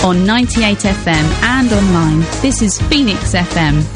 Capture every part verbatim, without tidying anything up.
on ninety-eight F M and online. This is Phoenix F M.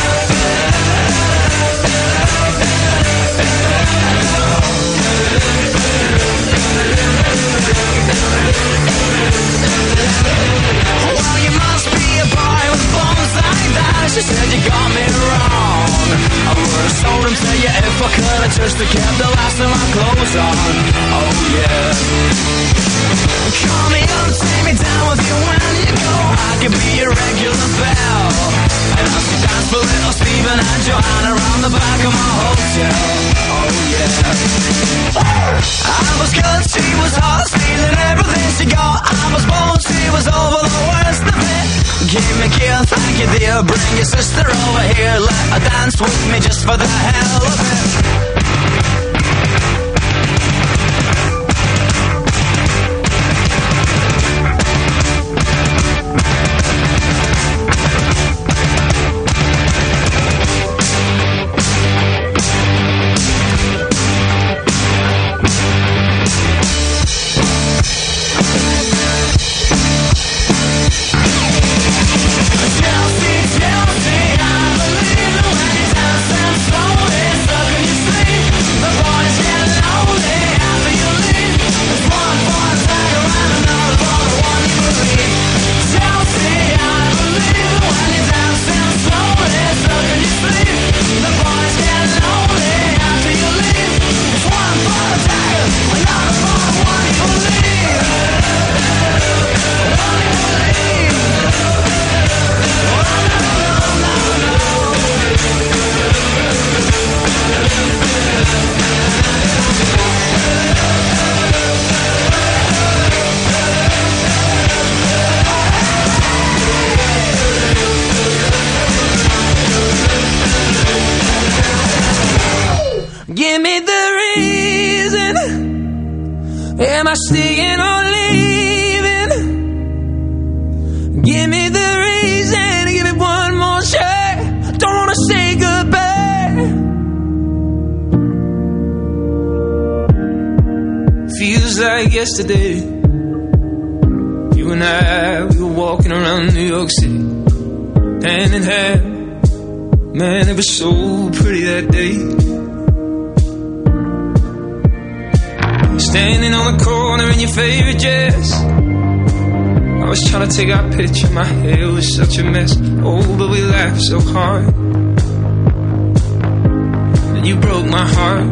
We'll be right back. yeah. Call me up, take me down with you when you go. I could be your regular pal, and I'll see dance for little Stephen and Joanna around the back of my hotel. Oh yeah. I was good, she was hot, stealing everything she got. I was bold, she was over the worst of it. Give me a kiss, thank you dear. Bring your sister over here, let her dance with me just for the hell of it. Give me the reason. Am I staying or leaving? Give me the reason. Give me one more shot. Don't wanna say goodbye. Feels like yesterday. You and I, we were walking around New York City, hand in hand. Man, it was so pretty that day. Standing on the corner in your favorite dress. I was trying to take our picture. My hair was such a mess. Oh, but we laughed so hard. And you broke my heart.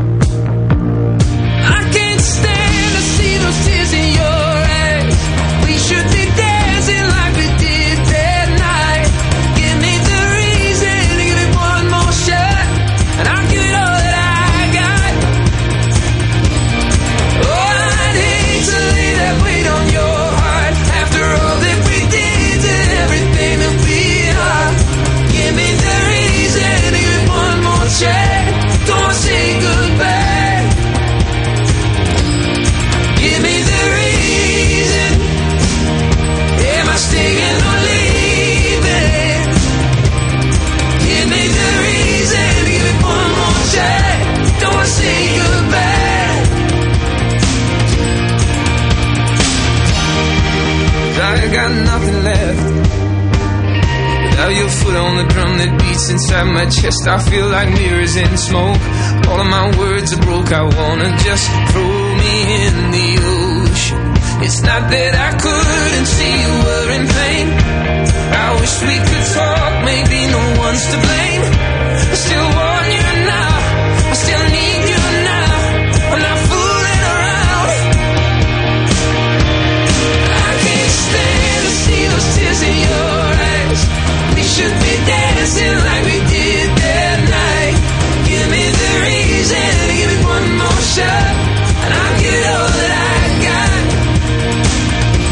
I can't stand to see those tears in your eyes. We should be dancing like we did that night. Give me the reason. Give me one more shot, and I'll give it all that I got. Oh, I'd hate to lay that weight on your heart. After all that we did to everything that we are. Give me the reason. Give me one more shot. Don't say goodbye. Give me the reason. Am I staying or leaving? Give me the reason. Give me one more shot. Don't say goodbye. I got nothing left. Without your foot on the drum that beats inside my chest, I feel like mirrors in smoke. All of my words are broke. I wanna just throw me in the ocean. It's not that I couldn't see you were in pain. I wish we could talk, maybe no one's to blame. I still want you now, I still need you now. I'm not fooling around. I can't stand to see those tears in your eyes. We should be dancing like we did that night. Give me the reason, give me one more shot, and I'll give it all that I got.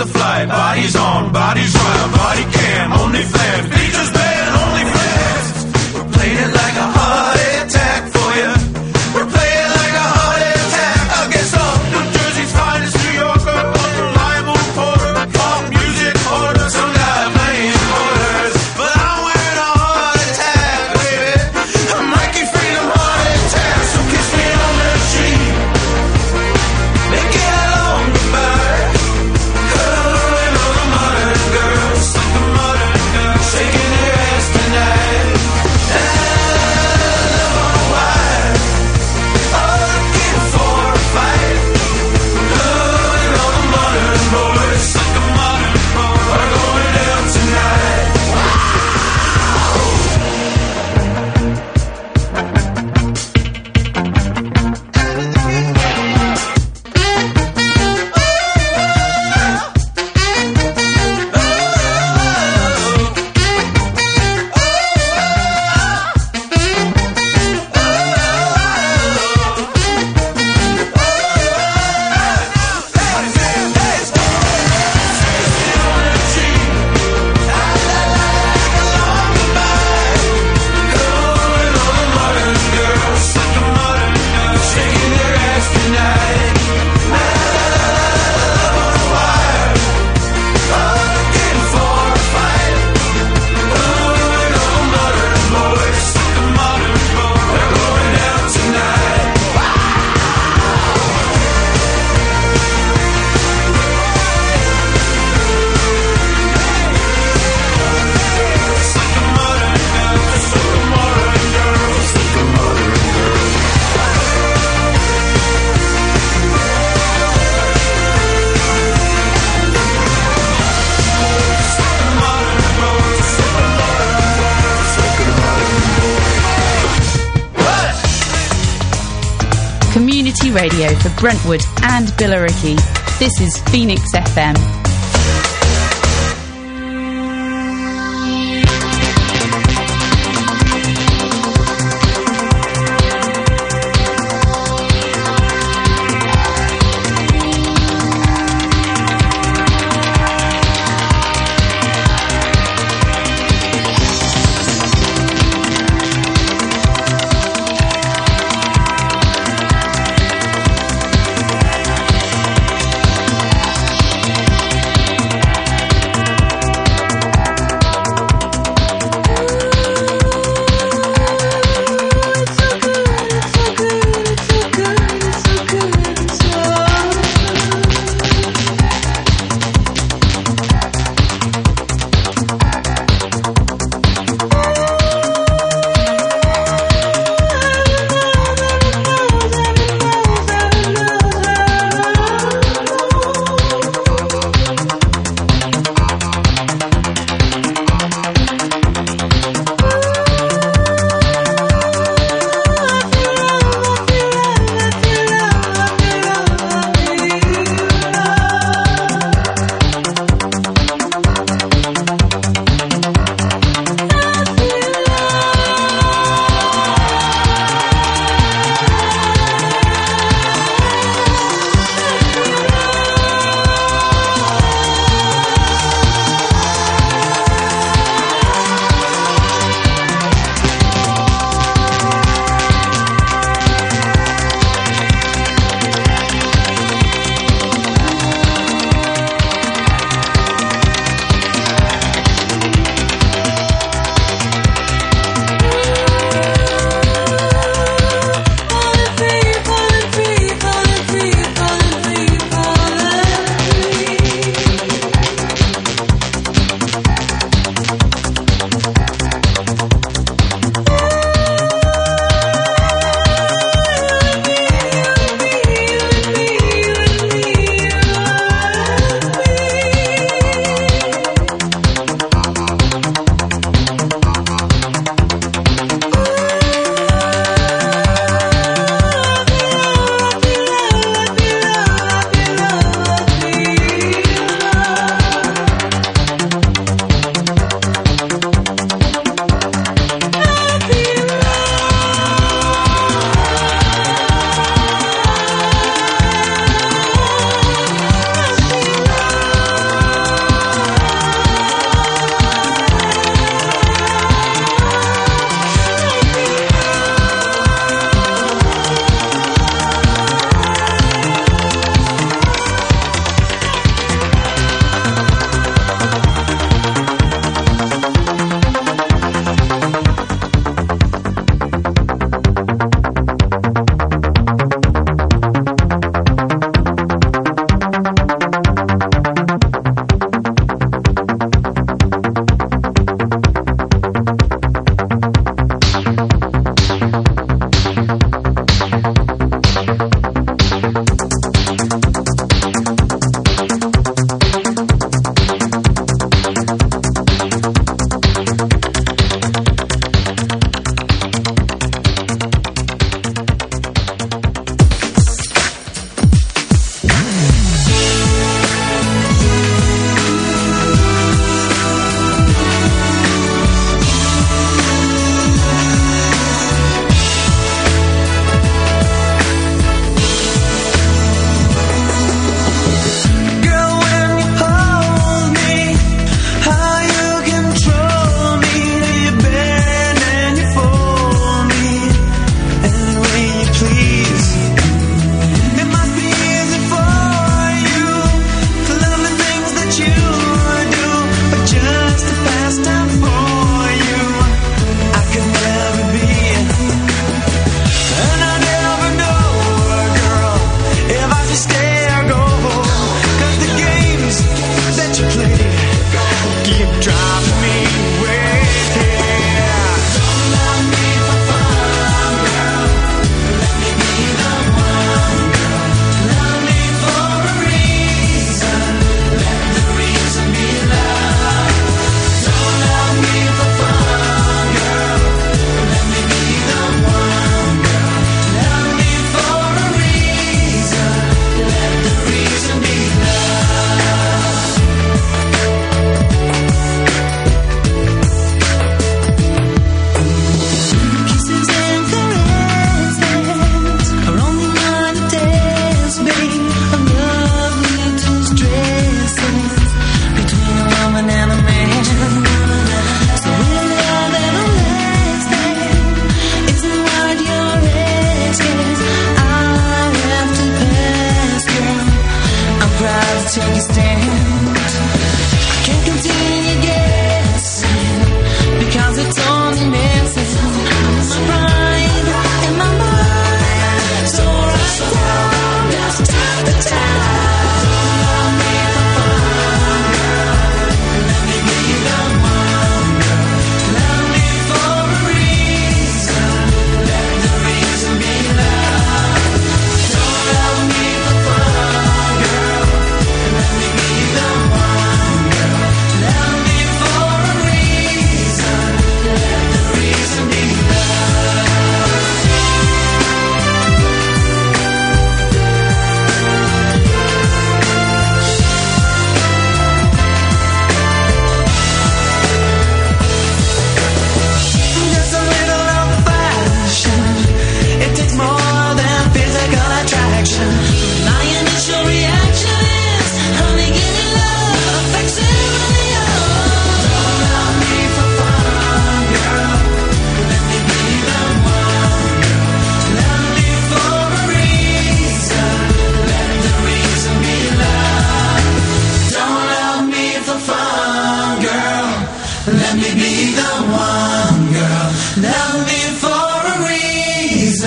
the flight. Bodies on, bodies round, body cam, only fans, features band, only fans. We're playing it like a heart attack for you. We're playing like a heart attack against all New Jersey's finest New Yorker, unreliable reporter, pop music order, some guy playing quarters. But I'm wearing a heart attack, baby. I'm Mikey Freedom heart attack, so kiss me on the cheek. Make it a long goodbye. Cuddling on a modern girl, like a modern girl, shaking her ass tonight. Community radio for Brentwood and Billericay. This is Phoenix F M.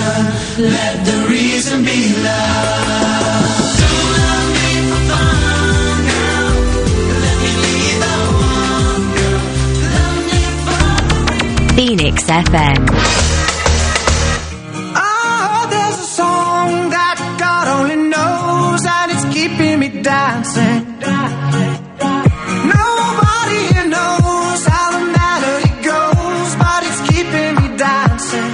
Let the reason be love. Don't love me for fun, girl. Let me be the one, girl. Love me for Phoenix F M. Oh, there's a song that God only knows, and it's keeping me dancing. Nobody here knows how the melody goes, but it's keeping me dancing.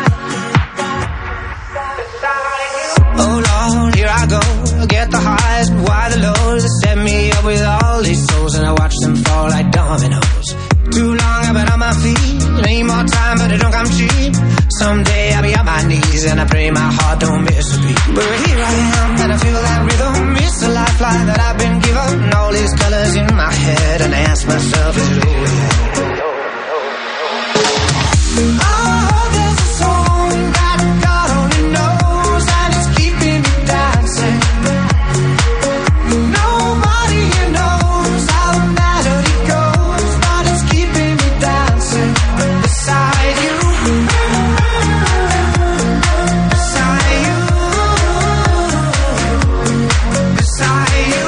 Oh Lord, here I go, get the highs, but why the lows? They set me up with all these souls, and I watch them fall like dominoes. Too long I've been on my feet, need more time, but it don't come cheap. Someday I'll be on my knees, and I pray my heart don't miss a beat. But here I am, and I feel that rhythm. It's a lifeline that I've been given. All these colors in my head, and I ask myself, is it over yet? Oh, there's a song that God only knows, and it's keeping me dancing. Nobody here knows how the melody goes, but it's keeping me dancing. Beside you, beside you, beside you,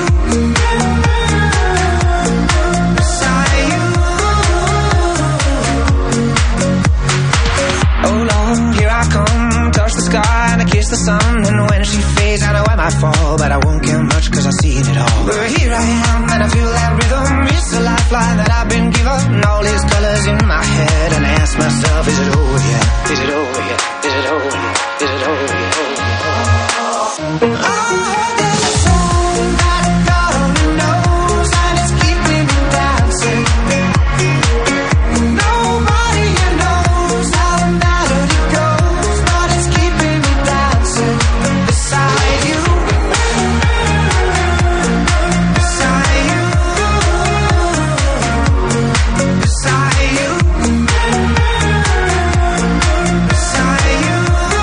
beside you. Oh Lord, here I come, touch the sky and I kiss the sun. And when she fades, I know I might fall, but I won't care much cause I've seen it all. But here I am, and I feel that rhythm. It's a lifeline that I've been given. All these colors in my head, and I ask myself, is it over yet? Is it over yet? Is it over yet? Is it over yet? Oh, there's a song that God only knows, and it's keeping me dancing. Nobody here knows how the melody goes, but it's keeping me dancing. Beside you, beside you, beside you, beside you.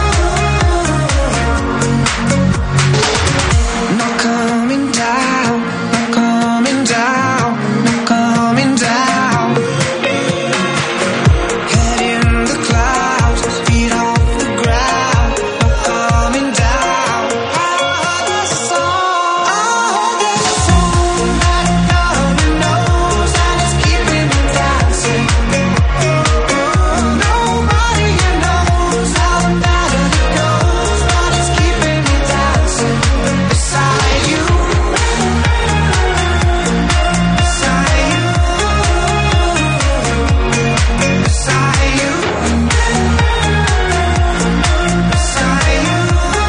Not coming down, not coming down, not coming down. Head in the clouds, feet off the ground, not coming down. Oh, there's a song, oh, there's a song that God only knows, and it's keeping me dancing. Nobody here knows how the melody goes, but it's keeping me dancing. Beside you, beside you, beside you, beside you.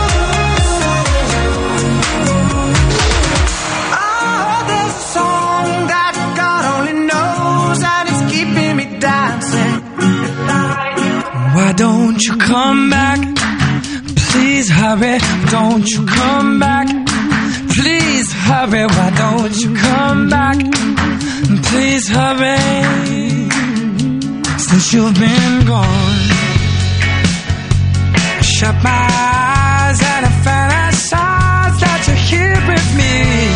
Oh, there's a song that God only knows, and it's keeping me dancing. Why don't you come back? Please hurry, don't you come back? Please hurry, why don't you come back? Please hurry, since you've been gone. I shut my eyes and I fantasize that you're here with me.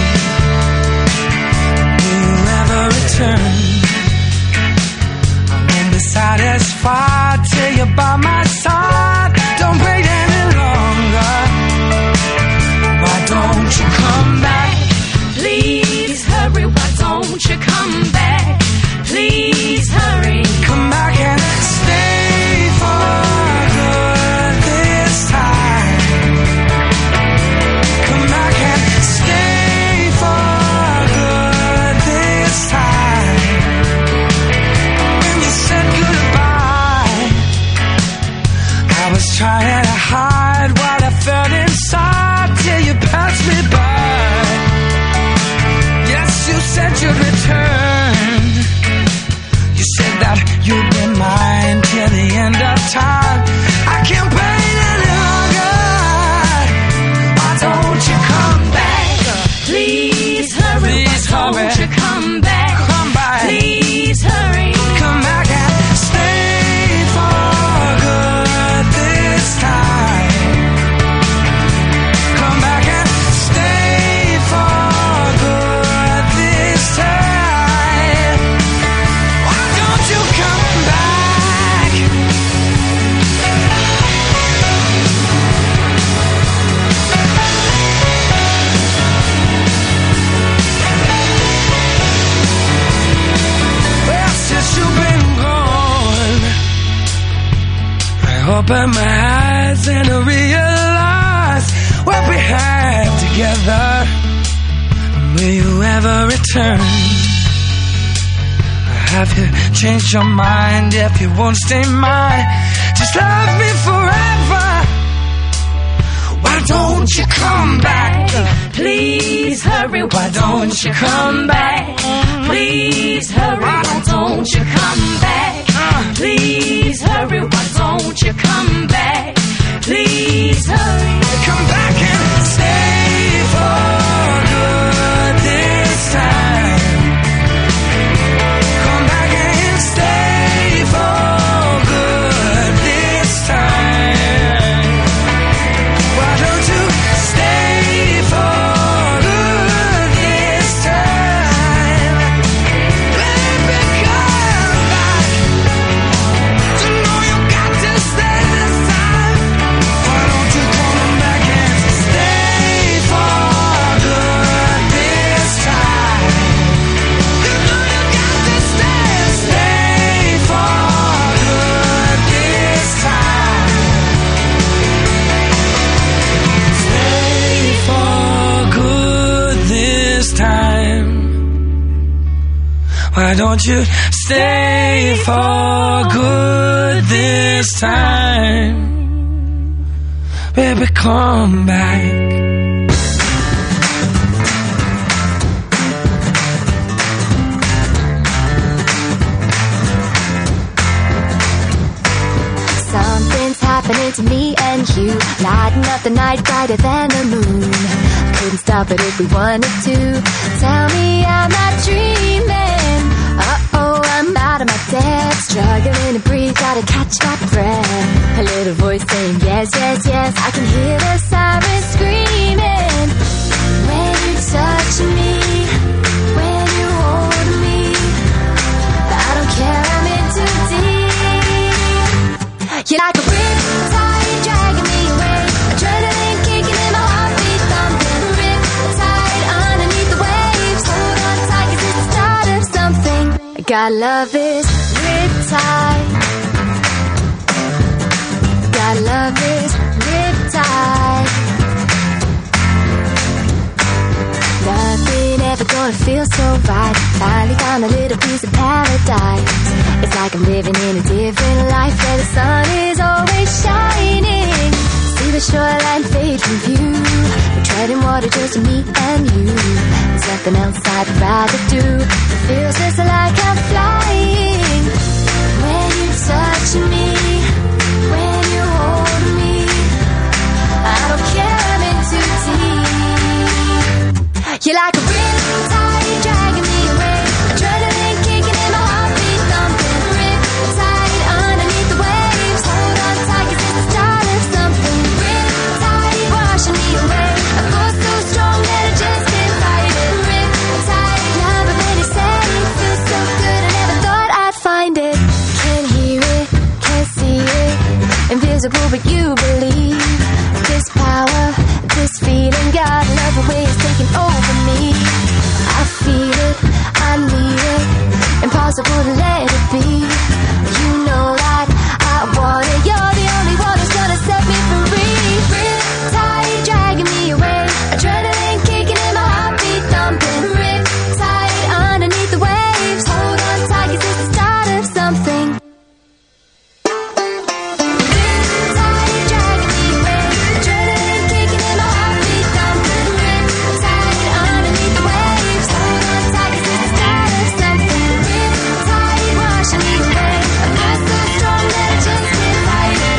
Will you ever return? I won't be satisfied till you're by my side. Don't wait any longer. Why don't you come back? Please hurry, why don't you come back? Please hurry. Come back and stay for good this time. Come back and stay for good this time. When you said goodbye, I was trying to hide what I felt inside till you passed me by. Yes, you said you'd return. You said that you'd be mine till the end of time. I can't wait any longer. Why don't you come back? Please hurry, Please why hurry. don't you come back? Come back. Please hurry. Come back and stay for good this time. Come back and stay for good this time. Why don't you come back? Open my eyes and I realize what we had together. Will you ever return? Have you changed your mind? If you won't stay mine, just love me forever. Why don't you come back? Please hurry, why don't you come back? Please hurry, why don't you come back? Please hurry, why don't you come back? Please hurry. Come back and stay for good this time. Come back and stay for good this time. Why don't you stay for good this time? Baby, come back. You know you got to stay this time. Why don't you come back and stay for good this time? You know you got to stay, stay for good this time. Stay for good this time. Why don't you stay for good this time? Baby, come back. Something's happening to me and you, lighting up the night brighter than the moon. Couldn't stop it if we wanted to. Tell me I'm not dreaming. Uh-oh, I'm out of my depth, struggling to breathe, gotta catch my breath. A little voice saying yes, yes, yes. I can hear the sirens screaming. When you touch me, when you hold me, I don't care, I'm in too deep. You're like a riptide dragging me away, adrenaline kicking in my heartbeat thumping. Riptide underneath the waves, hold on tight 'cause it's the start of something. God love this riptide. God love this riptide. Nothing ever gonna feel so right. Finally found a little piece of paradise. It's like I'm living in a different life where the sun is always shining. See the shoreline fade from view. We're treading water just me and you. There's nothing else I'd rather do. It feels just like I'm flying. When you touch me, when you hold me, I don't care, I'm in too deep. You're like a riptide dragging me away, adrenaline kicking in my heartbeat thumping. Riptide underneath the waves, hold on tight 'cause it's the start of something. Riptide washing me away, I feel so strong that I just can't fight it. Riptide love it when you say it feels so good, I never thought I'd find it. Can't hear it, can't see it, invisible but you believe. This power, this feeling, God love the way it's taking over me. I feel it, I need it, impossible to let it be. You know that I want it, you're the only one who's gonna set me free. Riptide dragging me away, adrenaline kicking in my heartbeat thumping. Riptide underneath the waves, hold on tight 'cause it's the start of something. Riptide dragging me away, adrenaline kicking in my heartbeat thumping. Riptide underneath the waves, hold on tight 'cause it's the start of something. Riptide washing me away, I feel so strong that I just can't fight it.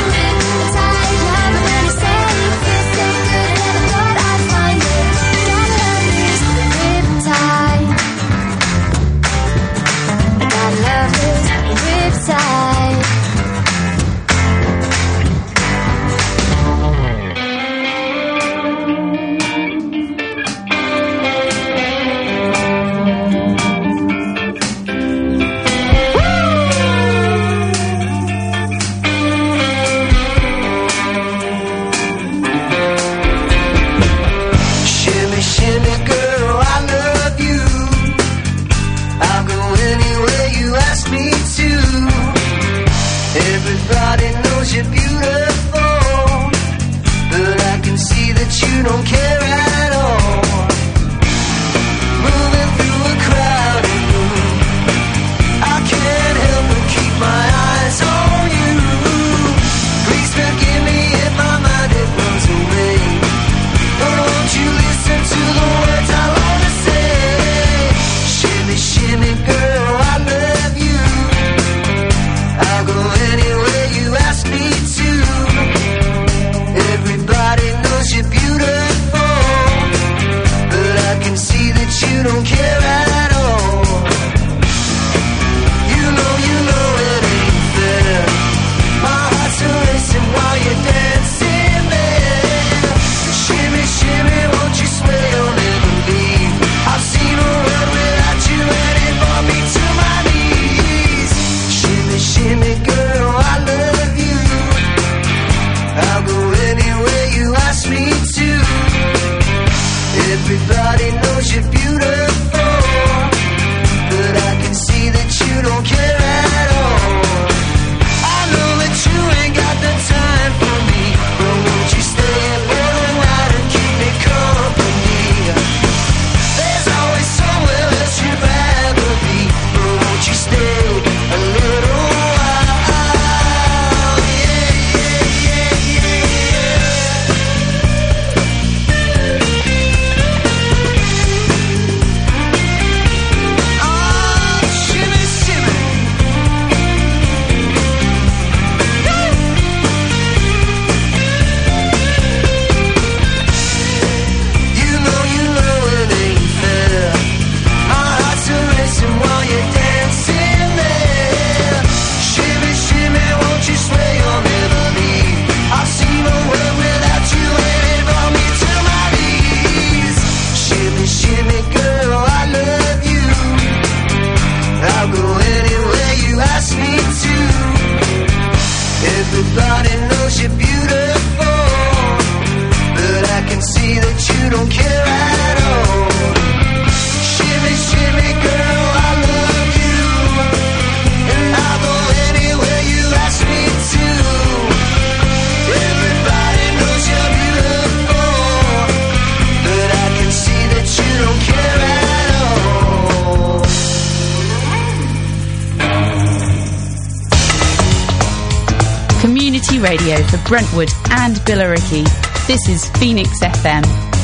Radio for Brentwood and Billericay. This is Phoenix F M.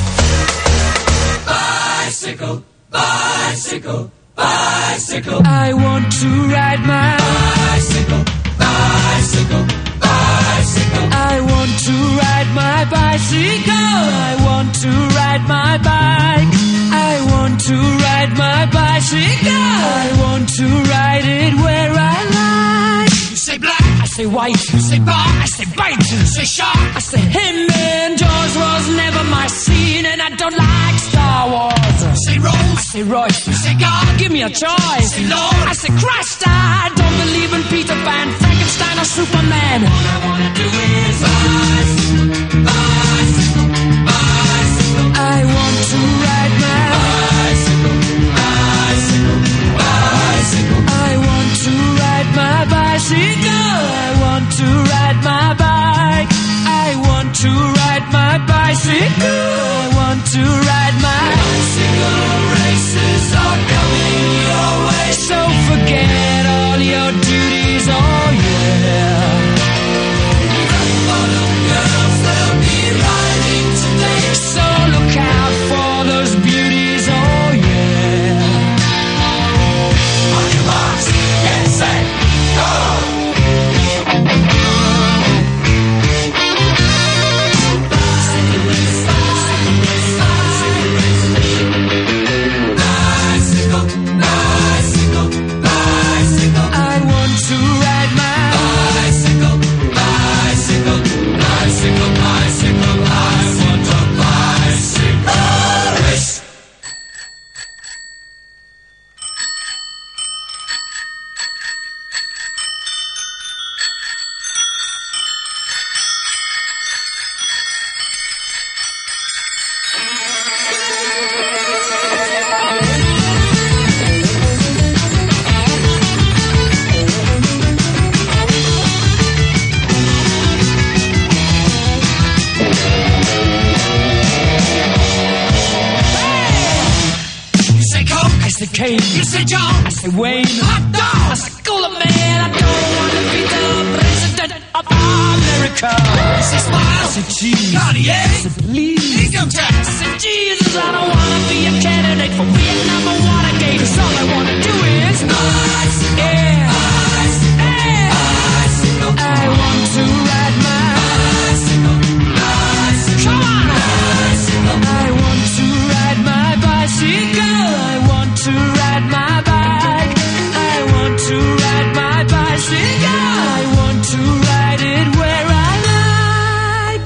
Bicycle, bicycle, bicycle. I want to ride my bicycle, bicycle, bicycle. I want to ride my bicycle. I want to ride my bike. I want to ride my bicycle. I want to ride it where I like. You say black, I say white. you say bar, I say bite. you say shark. I say him and Jaws was never my scene, and I don't like Star Wars. You say rose, I say Royce. you say God. Give me a choice. Say Lord. I say Christ. I don't believe in Peter Pan, Frankenstein, or Superman. All I wanna do is bicycle, bicycle, bicycle. I want to ride my bicycle, bicycle, bicycle. I want to ride my bicycle. I want to ride my bike. I want to ride my bicycle. I want to ride my Bicycle races are coming your way. So forget all your duties, oh yeah. For the girls they'll be riding today. So look out for those beauties, oh yeah. On your marks, get set, go. Bicycle, bicycle, bicycle. I want to ride my Bicycle, bicycle, bicycle, bicycle. I want a bicycle race. You say Coke, I say Kane, you say John, I say Wayne, hot dog. I say Cooler Man. I don't want to be the president of America. You say Smile, I say cheese, Cartier, I say please. income I tax. said, Jesus, I don't wanna be a candidate for Vietnam or Watergate. 'Cause all I wanna do is Bicycle, yeah, bicycle, yeah. bicycle, I want to ride my bicycle, bicycle, come on. bicycle. I want to ride my bicycle. I want to ride my bike. I want to ride my bicycle. I want to ride it where I like.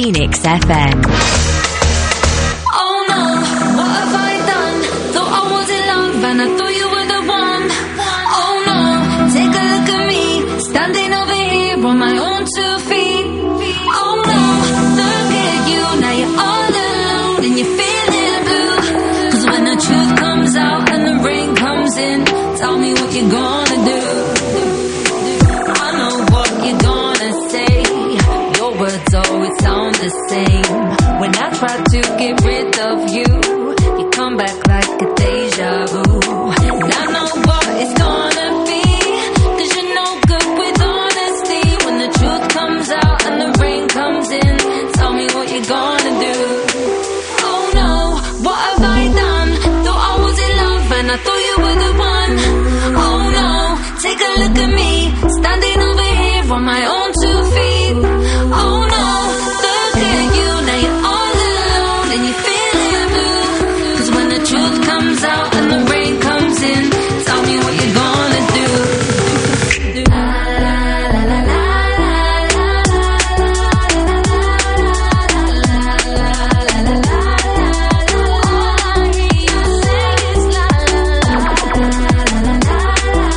Phoenix F M. Oh no, what have I done? Thought I was in love and I thought you were the one. Oh no, take a look at me, standing over here on my own two feet. Oh no, look at you, now you're all alone and you're feeling blue. Cause when the truth comes out and the rain comes in, tell me what you're gonna do. I know what you're gonna say, your words always sound the same. When I try to get rid of you, you come back like a deja vu. And I know what it's gonna be, cause you're no good with honesty. When the truth comes out and the rain comes in, tell me what you're gonna do. Oh no, what have I done? Thought I was in love and I thought you were the one. Oh no, take a look at me, standing over here on my own two feet. Oh no, look at you, now you're all alone and you're feeling blue. Cause when the truth comes out and the rain comes in, tell me what you're gonna do. La la la la la la la la la la. All I hear you say is la la la la la la la.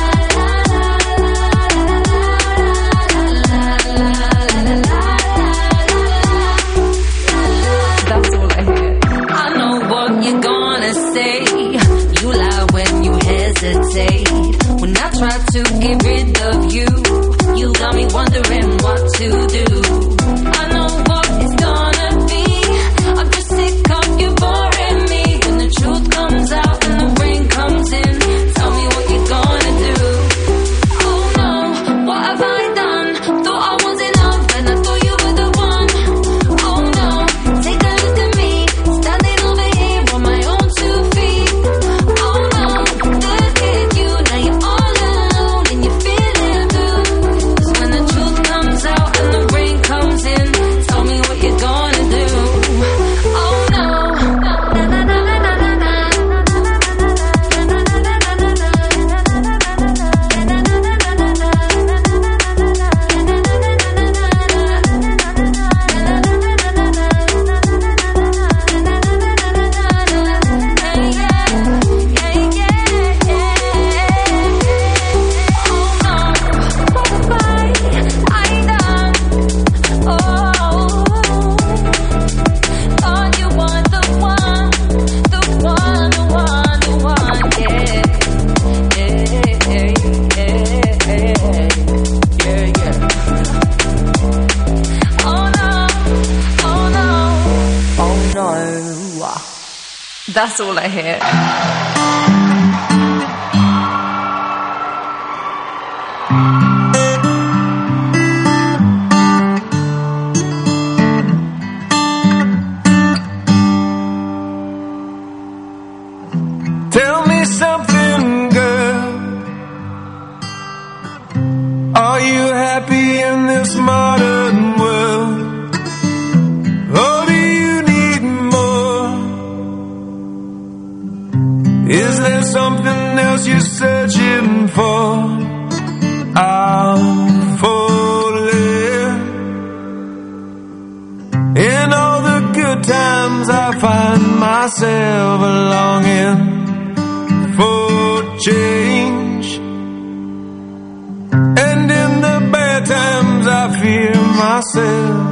That's all I hear. I know what you're gonna say. You lie when you hesitate. When I try to get rid of you, you got me wondering what to do. I know what it's gonna be. I'm just sick of you boring me. When the truth comes out and the rain comes in, tell me what you're gonna do. Oh no, what have I done? Thought I was in love and I thought you were the one. Oh no, take a look at me, standing over here on my own two feet. Oh no, look at you, now you're all alone and you're feeling blue. Cause when the truth comes out and the rain comes in, tell me what you're gonna do. Oh no, na na na na na na na. That's all I hear. Tell me something, girl. Are you happy in this modern world? Or do you need more? Is there something else you're searching for? I'm falling. In all the good times I find myself longing for change, and in the bad times I fear myself.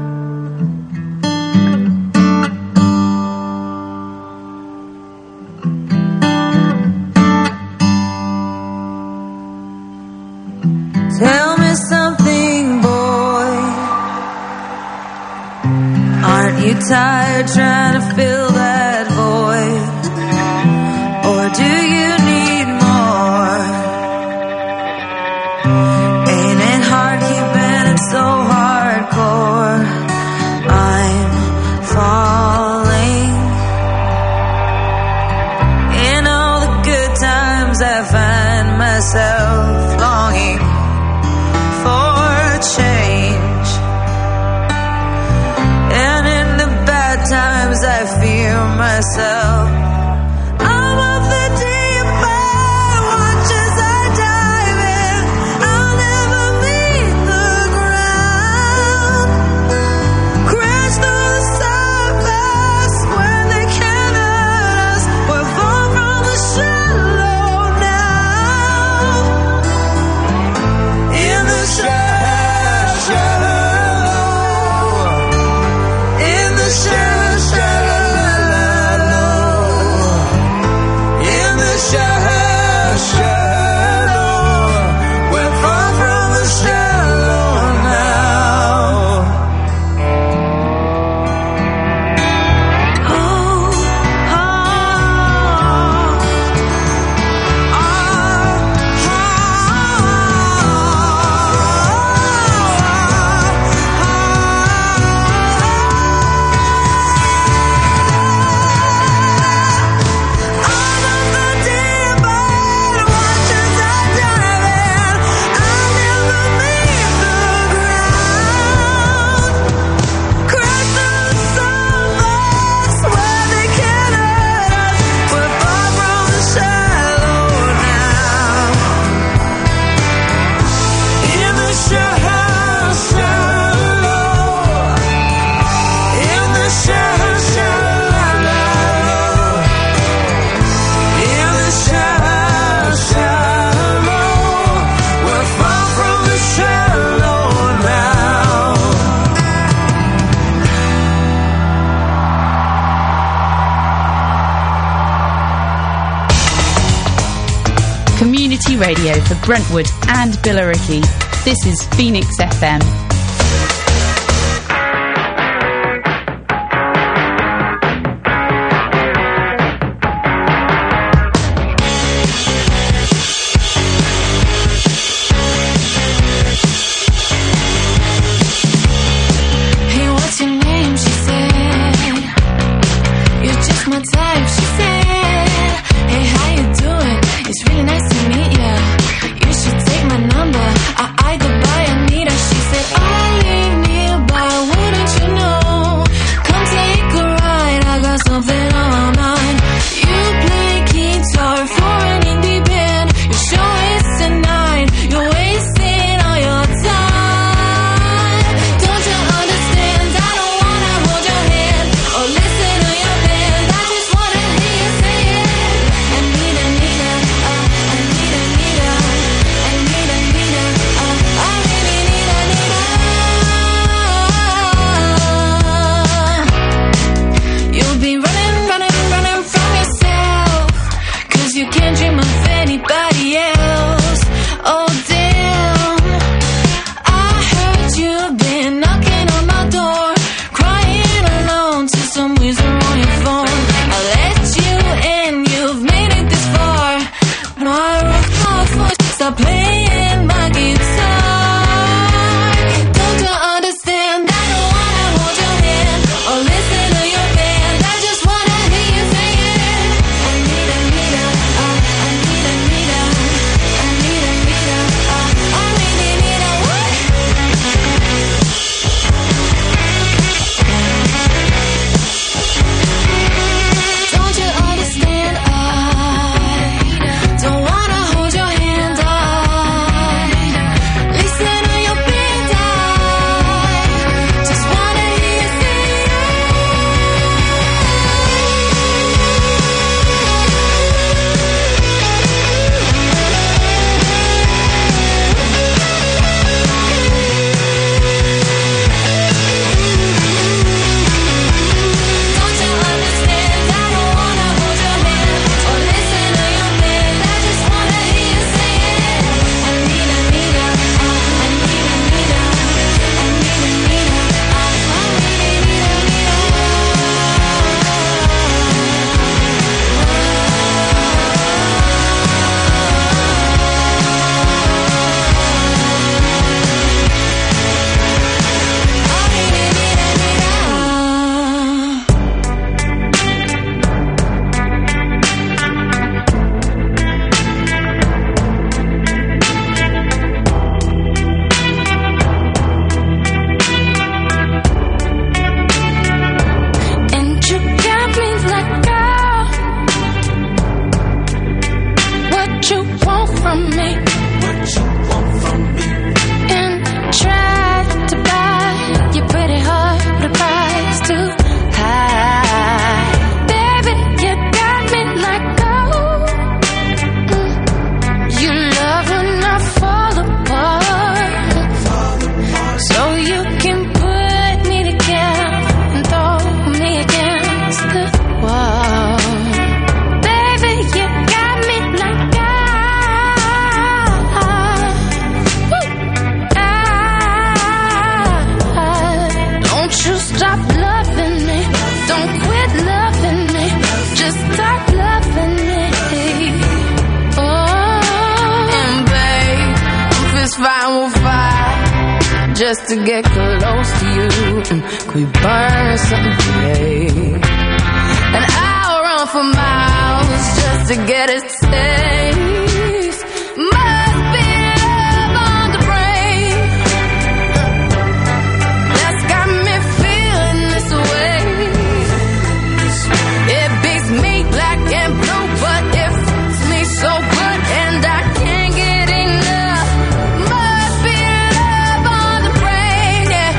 Tell me something, boy. Aren't you tired trying to fill that void? Or do you need more? Ain't it hard keeping it so hardcore? I'm falling. In all the good times I find myself longing for change, and in the bad times I fear myself. community radio for Brentwood and Billericay. This is Phoenix F M. Just to get close to you, could we burn something today? And I'll run for miles just to get a taste. Must be love on the brain that's got me feeling this way. It beats me black and blue, but it fits me so good, and I can't get enough. Must be love on the brain, yeah.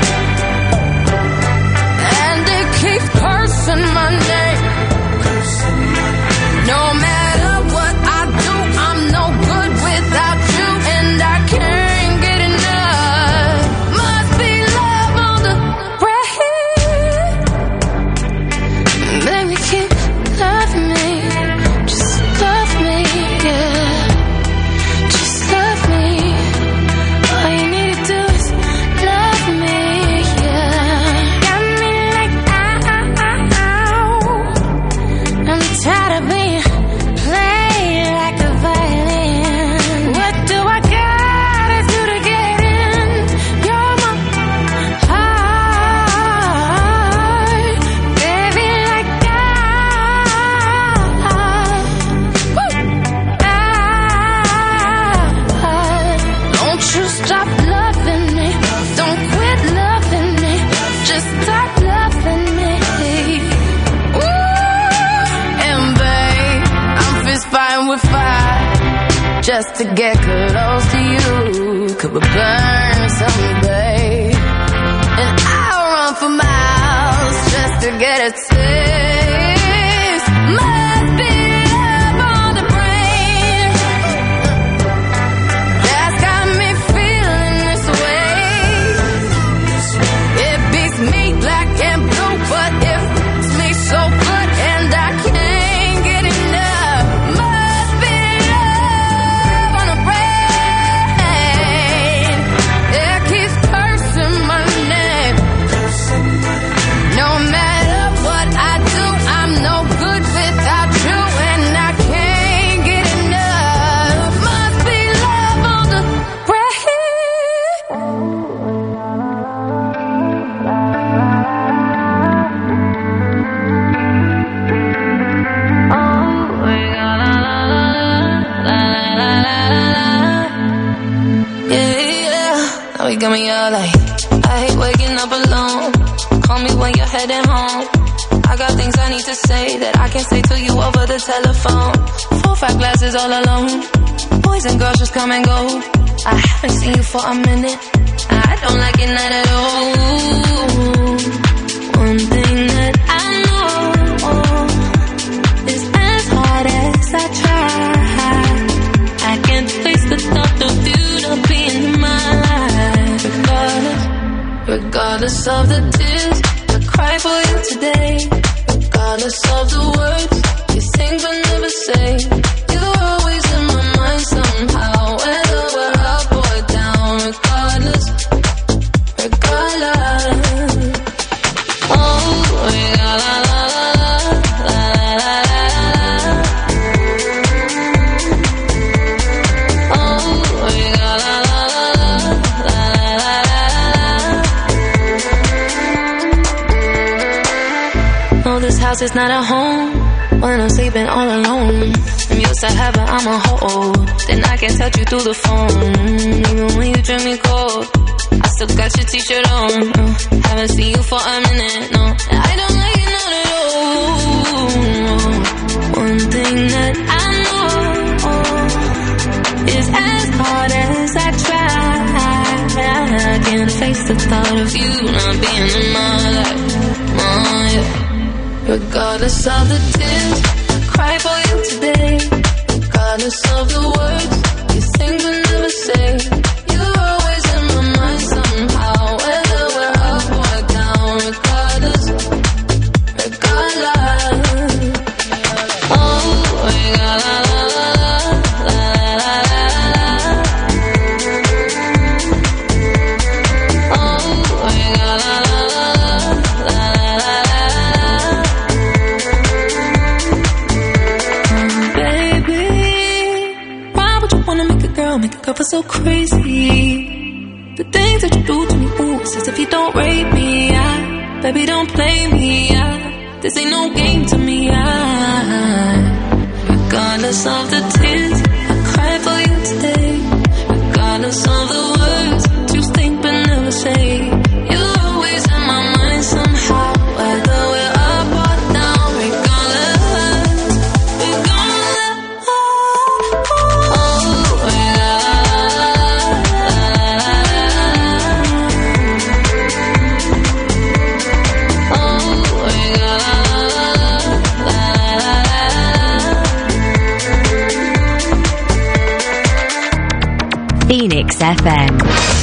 And it keeps cursing my name. No matter what I do, I'm got love in me. Ooh, and babe, I'm fist fighting with fire just to get close to you. Could we burn someday? And I'll run for miles just to get a taste. Must be love on the brain that's got me feeling this way. It beats me black and blue, but it fits me so good and I can't get enough. Must be love on the brain. It keeps cursing my name. No matter what I do, I'm no good without you, and I can't get enough. Must be love on the Yeah, yeah. Now you got me all like, I hate waking up alone. Call me when you're heading home. I got things I need to say that I can't say to you over the telephone. Four, five glasses all alone. Boys and girls just come and go. I haven't seen you for a minute. I don't like it, not at all. One thing that I know is as hard as I try, I can't face the thought of you not being in my life. Regardless, regardless of the tears I cry for you today, regardless of the words you sing but never say, you're always in my mind somehow, whether we're up or down. Regardless, regardless. Oh, regardless. It's not a home when I'm sleeping all alone. I'm used to heaven, I'm a hoe. Then I can touch you through the phone. Even when you drink me cold, I still got your t-shirt on. uh, Haven't seen you for a minute, no. I don't like it, not at all. One thing that I know is as hard as I try, I can't face the thought of you not being in my life. Oh, yeah. Regardless of the tears I cry for you today, regardless of the words you sing but never say, you're always in my mind somehow, whether we're up or down. Regardless, regardless. Oh, regardless. Make a girl feel so crazy. The things that you do to me, ooh, it's as if you don't rape me. I, baby, don't play me. I, this ain't no game to me. I, regardless of the tears I cry for you today, regardless of the words you think but never say, you're always in my mind somehow, whether we're up or down. Regardless, regardless. Oh, oh, Phoenix F M.